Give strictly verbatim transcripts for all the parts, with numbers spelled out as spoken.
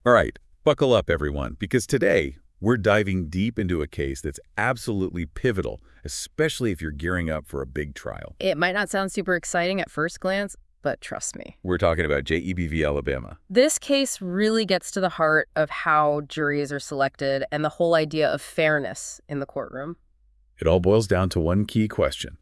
All right, buckle up, everyone, because today we're diving deep into a case that's absolutely pivotal, especially if you're gearing up for a big trial. It might not sound super exciting at first glance, but trust me. We're talking about J E B v. Alabama. This case really gets to the heart of how juries are selected and the whole idea of fairness in the courtroom. It all boils down to one key question.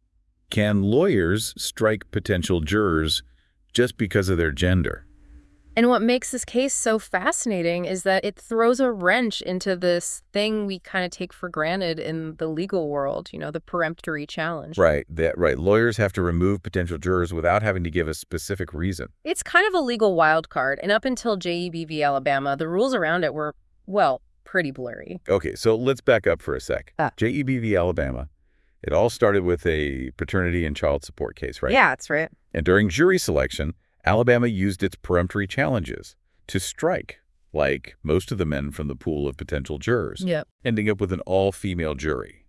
Can lawyers strike potential jurors just because of their gender? And what makes this case so fascinating is that it throws a wrench into this thing we kind of take for granted in the legal world, you know, the peremptory challenge. Right, that right. Lawyers have to remove potential jurors without having to give a specific reason. It's kind of a legal wild card, and up until J E B v. Alabama, the rules around it were, well, pretty blurry. Okay, so let's back up for a sec. Ah. J E B v. Alabama, it all started with a paternity and child support case, right? Yeah, that's right. And during jury selection, Alabama used its peremptory challenges to strike, like most of the men from the pool of potential jurors, Yep. ending up with an all-female jury.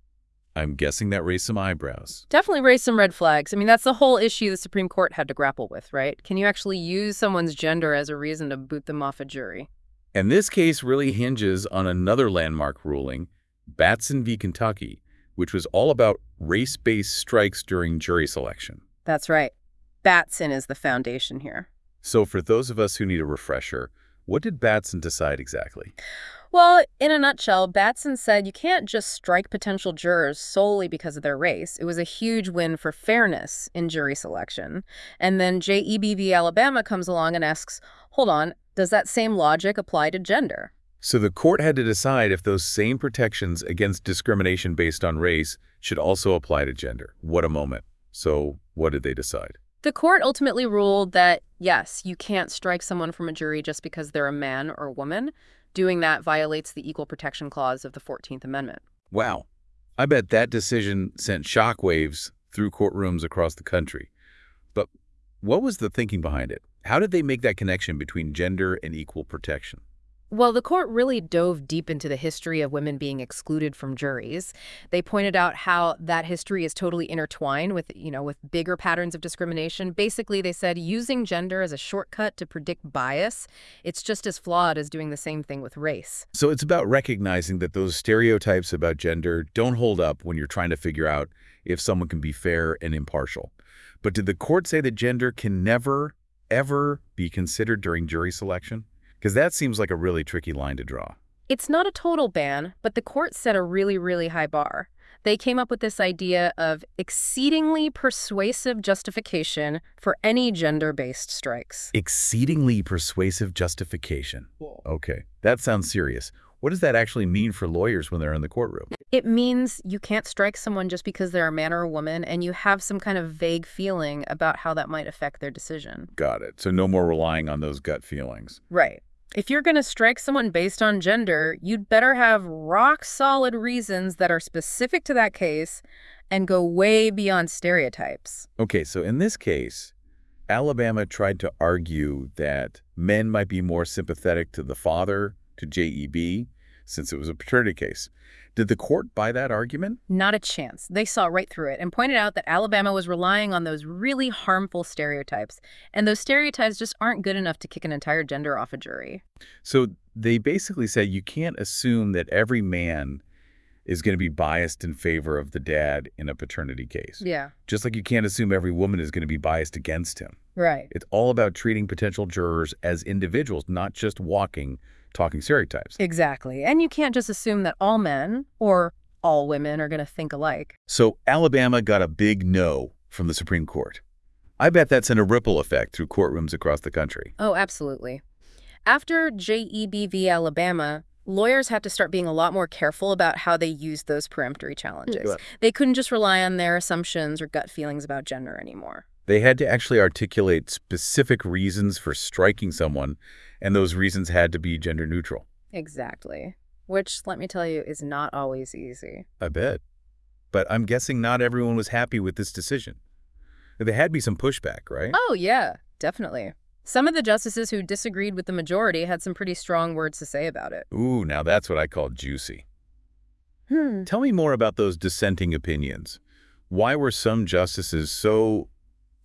I'm guessing that raised some eyebrows. Definitely raised some red flags. I mean, that's the whole issue the Supreme Court had to grapple with, right? Can you actually use someone's gender as a reason to boot them off a jury? And this case really hinges on another landmark ruling, Batson v. Kentucky, which was all about race-based strikes during jury selection. That's right. Batson is the foundation here. So for those of us who need a refresher, what did Batson decide exactly? Well, in a nutshell, Batson said you can't just strike potential jurors solely because of their race. It was a huge win for fairness in jury selection. And then J E B v. Alabama comes along and asks, hold on, does that same logic apply to gender? So the court had to decide if those same protections against discrimination based on race should also apply to gender. What a moment. So what did they decide? The court ultimately ruled that, yes, you can't strike someone from a jury just because they're a man or woman. Doing that violates the Equal Protection Clause of the fourteenth Amendment. Wow. I bet that decision sent shockwaves through courtrooms across the country. But what was the thinking behind it? How did they make that connection between gender and equal protection? Well, the court really dove deep into the history of women being excluded from juries. They pointed out how that history is totally intertwined with, you know, with bigger patterns of discrimination. Basically, they said using gender as a shortcut to predict bias, it's just as flawed as doing the same thing with race. So it's about recognizing that those stereotypes about gender don't hold up when you're trying to figure out if someone can be fair and impartial. But did the court say that gender can never, ever be considered during jury selection? Because that seems like a really tricky line to draw. It's not a total ban, but the court set a really, really high bar. They came up with this idea of exceedingly persuasive justification for any gender-based strikes. Exceedingly persuasive justification. Okay, that sounds serious. What does that actually mean for lawyers when they're in the courtroom? It means you can't strike someone just because they're a man or a woman, and you have some kind of vague feeling about how that might affect their decision. Got it. So no more relying on those gut feelings. Right. If you're going to strike someone based on gender, you'd better have rock-solid reasons that are specific to that case and go way beyond stereotypes. Okay, so in this case, Alabama tried to argue that men might be more sympathetic to the father, to J E B, since it was a paternity case. Did the court buy that argument? Not a chance. They saw right through it and pointed out that Alabama was relying on those really harmful stereotypes. And those stereotypes just aren't good enough to kick an entire gender off a jury. So they basically said you can't assume that every man is going to be biased in favor of the dad in a paternity case. Yeah. Just like you can't assume every woman is going to be biased against him. Right. It's all about treating potential jurors as individuals, not just walking, talking stereotypes. Exactly. And you can't just assume that all men or all women are going to think alike. So Alabama got a big no from the Supreme Court. I bet that sent a ripple effect through courtrooms across the country. Oh, absolutely. After J E B v. Alabama, lawyers had to start being a lot more careful about how they used those peremptory challenges. Yeah. They couldn't just rely on their assumptions or gut feelings about gender anymore. They had to actually articulate specific reasons for striking someone, and those reasons had to be gender neutral. Exactly. Which, let me tell you, is not always easy. I bet. But I'm guessing not everyone was happy with this decision. There had to be some pushback, right? Oh, yeah, definitely. Some of the justices who disagreed with the majority had some pretty strong words to say about it. Ooh, now that's what I call juicy. Hmm. Tell me more about those dissenting opinions. Why were some justices so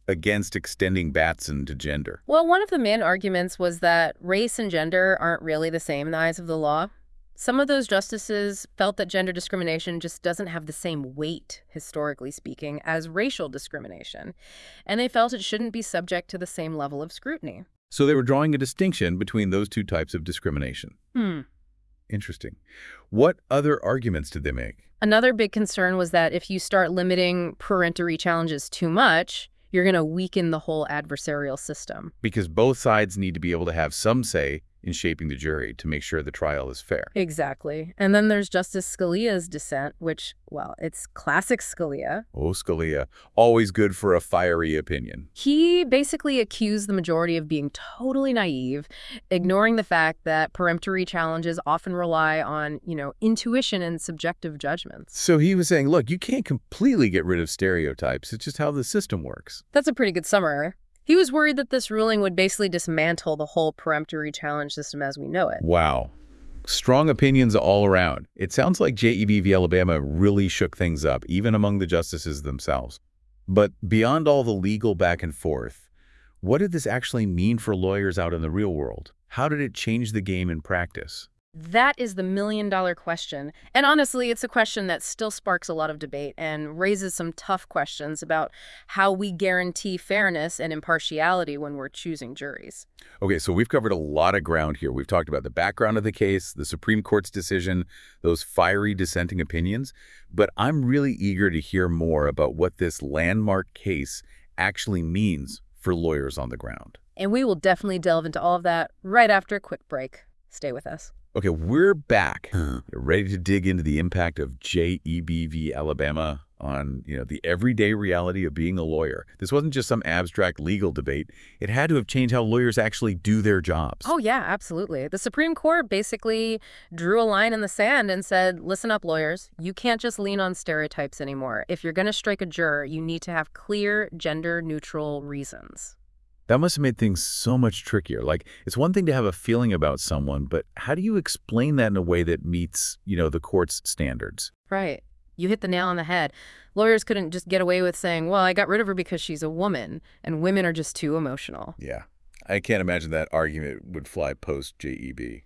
against extending Batson to gender? Well, one of the main arguments was that race and gender aren't really the same in the eyes of the law. Some of those justices felt that gender discrimination just doesn't have the same weight, historically speaking, as racial discrimination, and they felt it shouldn't be subject to the same level of scrutiny. So they were drawing a distinction between those two types of discrimination. Hmm. Interesting. What other arguments did they make? Another big concern was that if you start limiting peremptory challenges too much, you're going to weaken the whole adversarial system. Because both sides need to be able to have some say in shaping the jury to make sure the trial is fair. Exactly. And then there's Justice Scalia's dissent, which, well, it's classic Scalia. Oh, Scalia. Always good for a fiery opinion. He basically accused the majority of being totally naive, ignoring the fact that peremptory challenges often rely on, you know, intuition and subjective judgments. So he was saying, look, you can't completely get rid of stereotypes. It's just how the system works. That's a pretty good summary. He was worried that this ruling would basically dismantle the whole peremptory challenge system as we know it. Wow. Strong opinions all around. It sounds like J E B v. Alabama really shook things up, even among the justices themselves. But beyond all the legal back and forth, what did this actually mean for lawyers out in the real world? How did it change the game in practice? That is the million-dollar question. And honestly, it's a question that still sparks a lot of debate and raises some tough questions about how we guarantee fairness and impartiality when we're choosing juries. Okay, so we've covered a lot of ground here. We've talked about the background of the case, the Supreme Court's decision, those fiery dissenting opinions. But I'm really eager to hear more about what this landmark case actually means for lawyers on the ground. And we will definitely delve into all of that right after a quick break. Stay with us. Okay, we're back. You're ready to dig into the impact of J E B v. Alabama on, you know, the everyday reality of being a lawyer. This wasn't just some abstract legal debate. It had to have changed how lawyers actually do their jobs. Oh, yeah, absolutely. The Supreme Court basically drew a line in the sand and said, listen up, lawyers. You can't just lean on stereotypes anymore. If you're going to strike a juror, you need to have clear, gender-neutral reasons. That must have made things so much trickier. Like, it's one thing to have a feeling about someone, but how do you explain that in a way that meets, you know, the court's standards? Right. You hit the nail on the head. Lawyers couldn't just get away with saying, well, I got rid of her because she's a woman, and women are just too emotional. Yeah. I can't imagine that argument would fly post-J E B.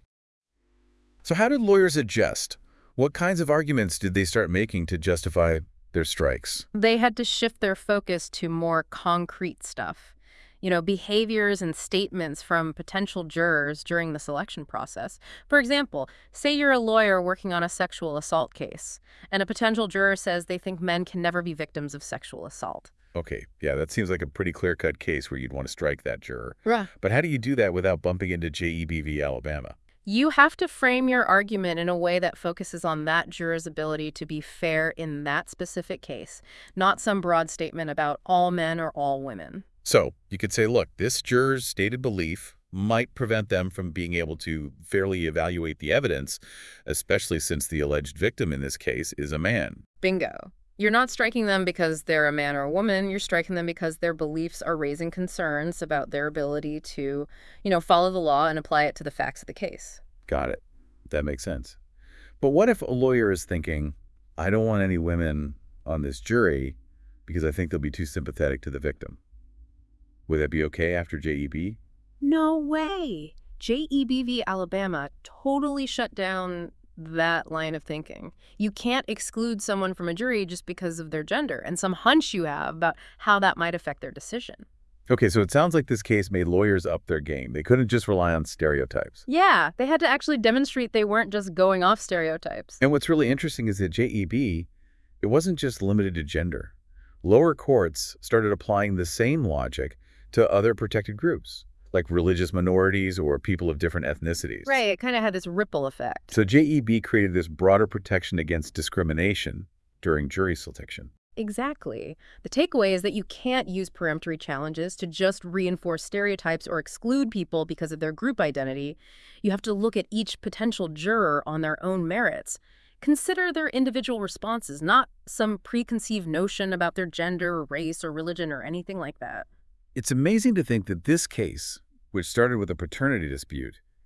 So how did lawyers adjust? What kinds of arguments did they start making to justify their strikes? They had to shift their focus to more concrete stuff. You know, behaviors and statements from potential jurors during the selection process. For example, say you're a lawyer working on a sexual assault case, and a potential juror says they think men can never be victims of sexual assault. Okay, yeah, that seems like a pretty clear-cut case where you'd want to strike that juror. Right. But how do you do that without bumping into J E B v. Alabama? You have to frame your argument in a way that focuses on that juror's ability to be fair in that specific case, not some broad statement about all men or all women. So you could say, look, this juror's stated belief might prevent them from being able to fairly evaluate the evidence, especially since the alleged victim in this case is a man. Bingo. You're not striking them because they're a man or a woman. You're striking them because their beliefs are raising concerns about their ability to, you know, follow the law and apply it to the facts of the case. Got it. That makes sense. But what if a lawyer is thinking, I don't want any women on this jury because I think they'll be too sympathetic to the victim? Would that be okay after J E B? No way. J E B v. Alabama totally shut down that line of thinking. You can't exclude someone from a jury just because of their gender and some hunch you have about how that might affect their decision. Okay, so it sounds like this case made lawyers up their game. They couldn't just rely on stereotypes. Yeah, they had to actually demonstrate they weren't just going off stereotypes. And what's really interesting is that J E B, it wasn't just limited to gender. Lower courts started applying the same logic to other protected groups, like religious minorities or people of different ethnicities. Right, it kind of had this ripple effect. So J E B created this broader protection against discrimination during jury selection. Exactly. The takeaway is that you can't use peremptory challenges to just reinforce stereotypes or exclude people because of their group identity. You have to look at each potential juror on their own merits. Consider their individual responses, not some preconceived notion about their gender, or race, or religion, or anything like that. It's amazing to think that this case, which started with a paternity dispute,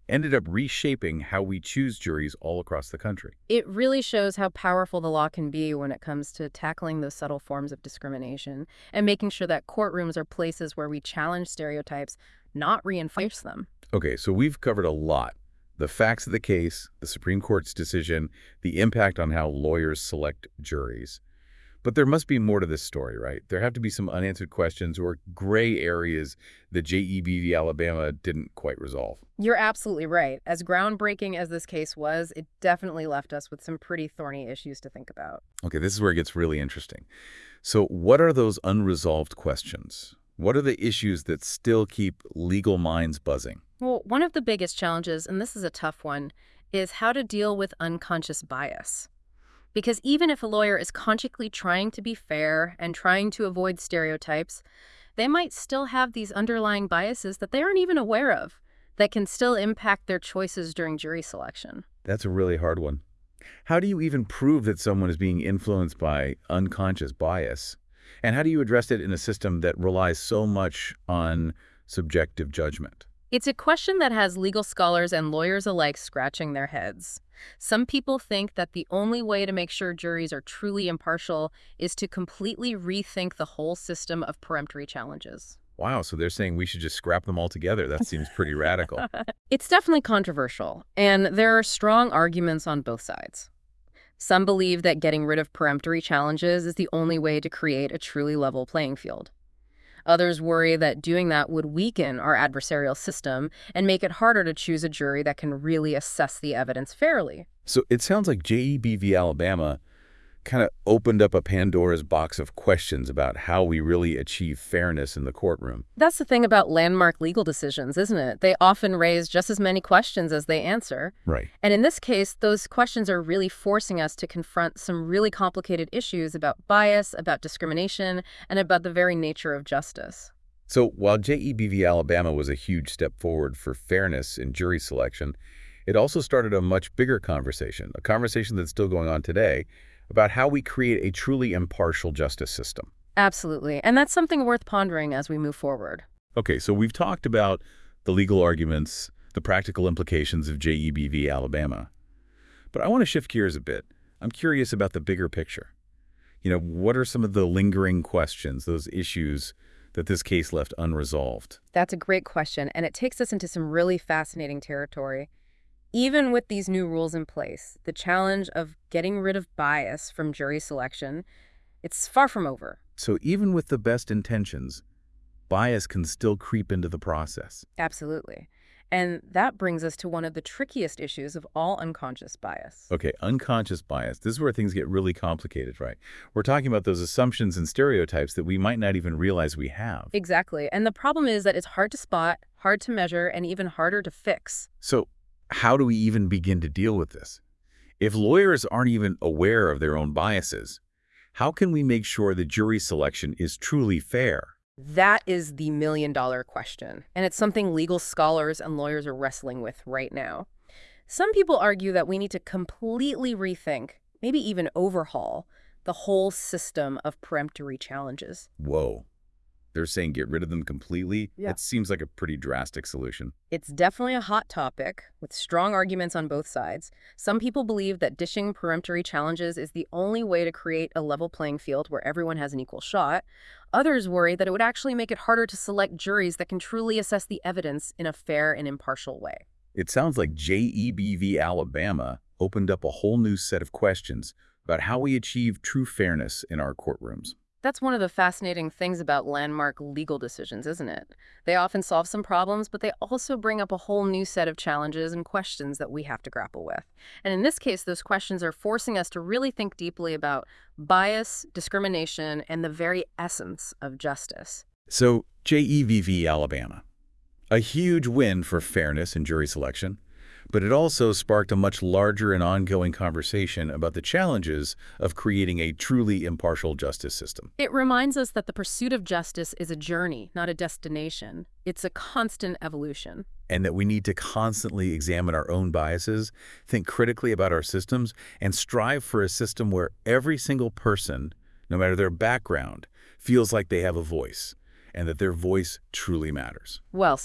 ended up reshaping how we choose juries all across the country. It really shows how powerful the law can be when it comes to tackling those subtle forms of discrimination and making sure that courtrooms are places where we challenge stereotypes, not reinforce them. Okay, so we've covered a lot. The facts of the case, the Supreme Court's decision, the impact on how lawyers select juries. But there must be more to this story, right? There have to be some unanswered questions or gray areas that J E B v. Alabama didn't quite resolve. You're absolutely right. As groundbreaking as this case was, it definitely left us with some pretty thorny issues to think about. Okay, this is where it gets really interesting. So what are those unresolved questions? What are the issues that still keep legal minds buzzing? Well, one of the biggest challenges, and this is a tough one, is how to deal with unconscious bias. Because even if a lawyer is consciously trying to be fair and trying to avoid stereotypes, they might still have these underlying biases that they aren't even aware of that can still impact their choices during jury selection. That's a really hard one. How do you even prove that someone is being influenced by unconscious bias? And how do you address it in a system that relies so much on subjective judgment? It's a question that has legal scholars and lawyers alike scratching their heads. Some people think that the only way to make sure juries are truly impartial is to completely rethink the whole system of peremptory challenges. Wow, so they're saying we should just scrap them all together. That seems pretty radical. It's definitely controversial, and there are strong arguments on both sides. Some believe that getting rid of peremptory challenges is the only way to create a truly level playing field. Others worry that doing that would weaken our adversarial system and make it harder to choose a jury that can really assess the evidence fairly. So it sounds like J E B v. Alabama kind of opened up a Pandora's box of questions about how we really achieve fairness in the courtroom. That's the thing about landmark legal decisions, isn't it? They often raise just as many questions as they answer. Right. And in this case, those questions are really forcing us to confront some really complicated issues about bias, about discrimination, and about the very nature of justice. So while J E B v. Alabama was a huge step forward for fairness in jury selection, it also started a much bigger conversation, a conversation that's still going on today, about how we create a truly impartial justice system. Absolutely. And that's something worth pondering as we move forward. Okay, so we've talked about the legal arguments, the practical implications of J E B v. Alabama. But I want to shift gears a bit. I'm curious about the bigger picture. You know, what are some of the lingering questions, those issues that this case left unresolved? That's a great question, and it takes us into some really fascinating territory. Even with these new rules in place, the challenge of getting rid of bias from jury selection, it's far from over. So even with the best intentions, bias can still creep into the process. Absolutely. And that brings us to one of the trickiest issues of all unconscious bias. Okay, unconscious bias. This is where things get really complicated, right? We're talking about those assumptions and stereotypes that we might not even realize we have. Exactly. And the problem is that it's hard to spot, hard to measure, and even harder to fix. So how do we even begin to deal with this? If lawyers aren't even aware of their own biases, how can we make sure the jury selection is truly fair? That is the million-dollar question, and it's something legal scholars and lawyers are wrestling with right now. Some people argue that we need to completely rethink, maybe even overhaul, the whole system of peremptory challenges. Whoa. They're saying get rid of them completely? Yeah. That seems like a pretty drastic solution. It's definitely a hot topic, with strong arguments on both sides. Some people believe that dishing peremptory challenges is the only way to create a level playing field where everyone has an equal shot. Others worry that it would actually make it harder to select juries that can truly assess the evidence in a fair and impartial way. It sounds like J E B v. Alabama opened up a whole new set of questions about how we achieve true fairness in our courtrooms. That's one of the fascinating things about landmark legal decisions, isn't it? They often solve some problems, but they also bring up a whole new set of challenges and questions that we have to grapple with. And in this case, those questions are forcing us to really think deeply about bias, discrimination, and the very essence of justice. So, J E B v. Alabama. A huge win for fairness in jury selection, but it also sparked a much larger and ongoing conversation about the challenges of creating a truly impartial justice system. It reminds us that the pursuit of justice is a journey, not a destination. It's a constant evolution. And that we need to constantly examine our own biases, think critically about our systems, and strive for a system where every single person, no matter their background, feels like they have a voice, and that their voice truly matters. Well said.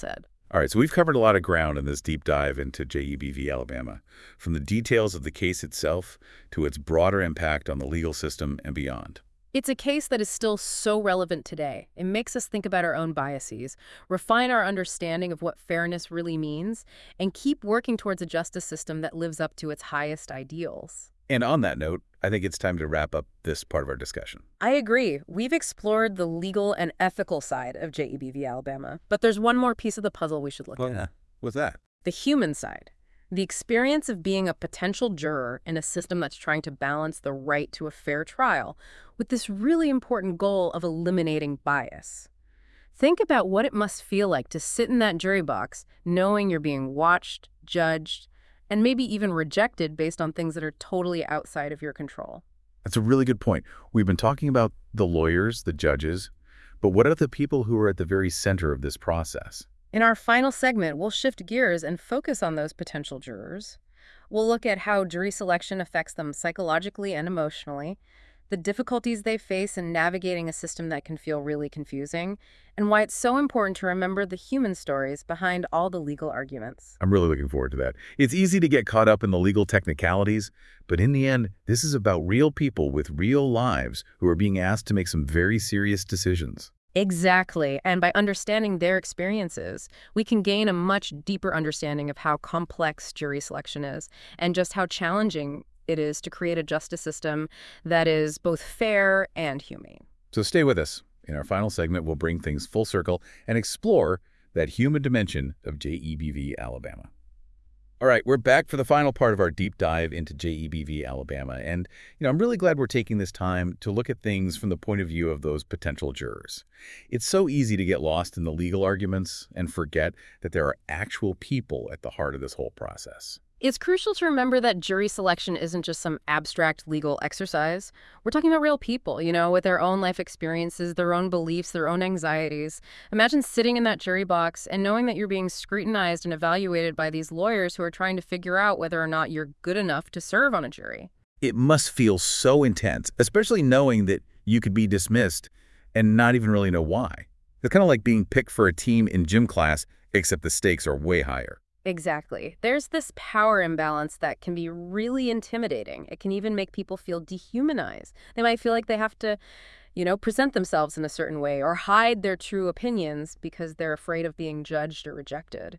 All right, so we've covered a lot of ground in this deep dive into J E B v. Alabama, from the details of the case itself to its broader impact on the legal system and beyond. It's a case that is still so relevant today. It makes us think about our own biases, refine our understanding of what fairness really means, and keep working towards a justice system that lives up to its highest ideals. And on that note, I think it's time to wrap up this part of our discussion. I agree. We've explored the legal and ethical side of J E B v. Alabama, but there's one more piece of the puzzle we should look Well, at. yeah. What's that? The human side. The experience of being a potential juror in a system that's trying to balance the right to a fair trial with this really important goal of eliminating bias. Think about what it must feel like to sit in that jury box knowing you're being watched, judged, and maybe even rejected based on things that are totally outside of your control. That's a really good point. We've been talking about the lawyers, the judges, but what are the people who are at the very center of this process? In our final segment, we'll shift gears and focus on those potential jurors. We'll look at how jury selection affects them psychologically and emotionally, the difficulties they face in navigating a system that can feel really confusing, and why it's so important to remember the human stories behind all the legal arguments. I'm really looking forward to that. It's easy to get caught up in the legal technicalities, but in the end, this is about real people with real lives who are being asked to make some very serious decisions. Exactly. And by understanding their experiences, we can gain a much deeper understanding of how complex jury selection is and just how challenging it is to create a justice system that is both fair and humane. So stay with us. In our final segment, we'll bring things full circle and explore that human dimension of J E B v. Alabama. All right, we're back for the final part of our deep dive into J E B v. Alabama. And, you know, I'm really glad we're taking this time to look at things from the point of view of those potential jurors. It's so easy to get lost in the legal arguments and forget that there are actual people at the heart of this whole process. It's crucial to remember that jury selection isn't just some abstract legal exercise. We're talking about real people, you know, with their own life experiences, their own beliefs, their own anxieties. Imagine sitting in that jury box and knowing that you're being scrutinized and evaluated by these lawyers who are trying to figure out whether or not you're good enough to serve on a jury. It must feel so intense, especially knowing that you could be dismissed and not even really know why. It's kind of like being picked for a team in gym class, except the stakes are way higher. Exactly. There's this power imbalance that can be really intimidating. It can even make people feel dehumanized. They might feel like they have to, you know, present themselves in a certain way or hide their true opinions because they're afraid of being judged or rejected.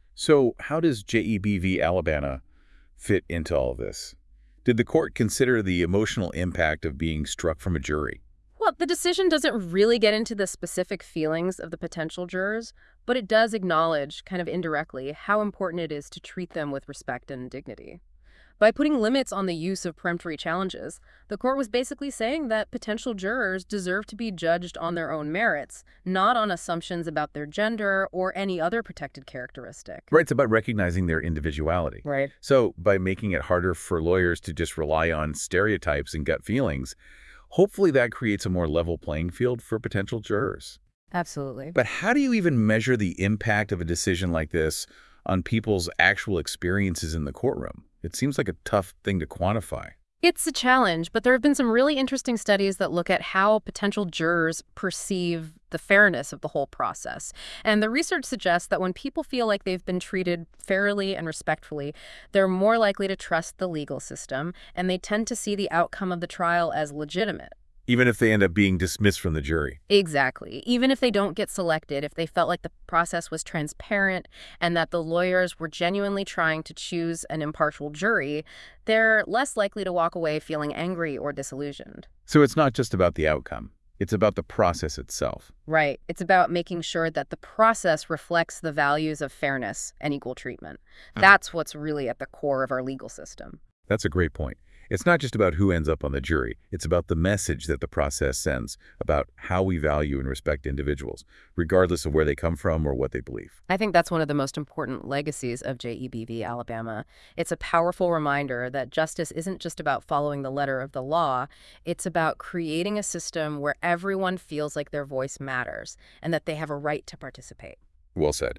So how does J E B v. Alabama fit into all of this? Did the court consider the emotional impact of being struck from a jury? Well, the decision doesn't really get into the specific feelings of the potential jurors, but it does acknowledge, kind of indirectly, how important it is to treat them with respect and dignity. By putting limits on the use of peremptory challenges, the court was basically saying that potential jurors deserve to be judged on their own merits, not on assumptions about their gender or any other protected characteristic. Right, it's about recognizing their individuality. Right. So by making it harder for lawyers to just rely on stereotypes and gut feelings, hopefully that creates a more level playing field for potential jurors. Absolutely. But how do you even measure the impact of a decision like this on people's actual experiences in the courtroom? It seems like a tough thing to quantify. It's a challenge, but there have been some really interesting studies that look at how potential jurors perceive the fairness of the whole process. And the research suggests that when people feel like they've been treated fairly and respectfully, they're more likely to trust the legal system, and they tend to see the outcome of the trial as legitimate. Even if they end up being dismissed from the jury. Exactly. Even if they don't get selected, if they felt like the process was transparent and that the lawyers were genuinely trying to choose an impartial jury, they're less likely to walk away feeling angry or disillusioned. So it's not just about the outcome. It's about the process itself. Right. It's about making sure that the process reflects the values of fairness and equal treatment. That's what's really at the core of our legal system. That's a great point. It's not just about who ends up on the jury. It's about the message that the process sends about how we value and respect individuals, regardless of where they come from or what they believe. I think that's one of the most important legacies of J E B v. Alabama. It's a powerful reminder that justice isn't just about following the letter of the law. It's about creating a system where everyone feels like their voice matters and that they have a right to participate. Well said.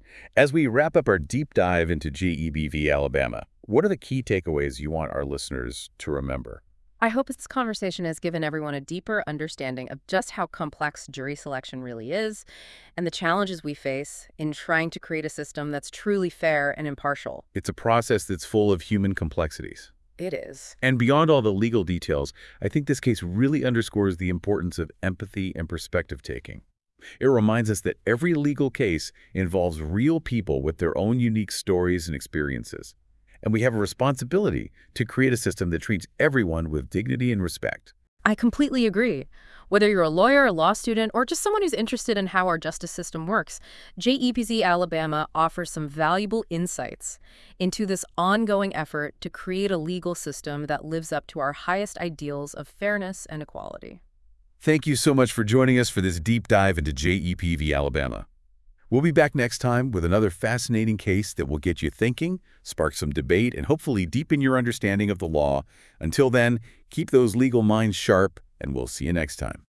As we wrap up our deep dive into J E B v. Alabama, what are the key takeaways you want our listeners to remember? I hope this conversation has given everyone a deeper understanding of just how complex jury selection really is and the challenges we face in trying to create a system that's truly fair and impartial. It's a process that's full of human complexities. It is. And beyond all the legal details, I think this case really underscores the importance of empathy and perspective taking. It reminds us that every legal case involves real people with their own unique stories and experiences. And we have a responsibility to create a system that treats everyone with dignity and respect. I completely agree. Whether you're a lawyer, a law student, or just someone who's interested in how our justice system works, J E P Z Alabama offers some valuable insights into this ongoing effort to create a legal system that lives up to our highest ideals of fairness and equality. Thank you so much for joining us for this deep dive into J E P V Alabama. We'll be back next time with another fascinating case that will get you thinking, spark some debate, and hopefully deepen your understanding of the law. Until then, keep those legal minds sharp, and we'll see you next time.